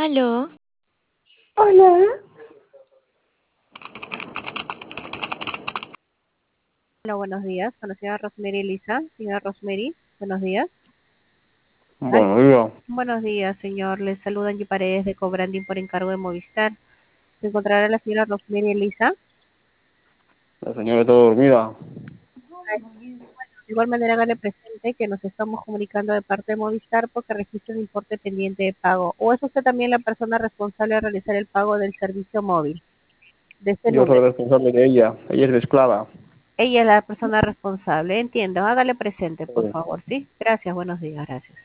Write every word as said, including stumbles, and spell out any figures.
Aló. Hola. Hola, buenos días. Con la señora Rosemary Elisa. Señora Rosemary, buenos días. Ay, Buenos días. buenos días, señor. Les saluda Angie Paredes de Cobranding por encargo de Movistar. ¿Se encontrará la señora Rosemary Elisa? La señora está dormida. De igual manera, hágale presente que nos estamos comunicando de parte de Movistar porque registra un importe pendiente de pago. ¿O es usted también la persona responsable de realizar el pago del servicio móvil de este Yo soy número? responsable de ella. Ella es mi esclava. Ella es la persona responsable. Entiendo. Hágale presente, por Sí. favor, ¿sí? Gracias. Buenos días. Gracias.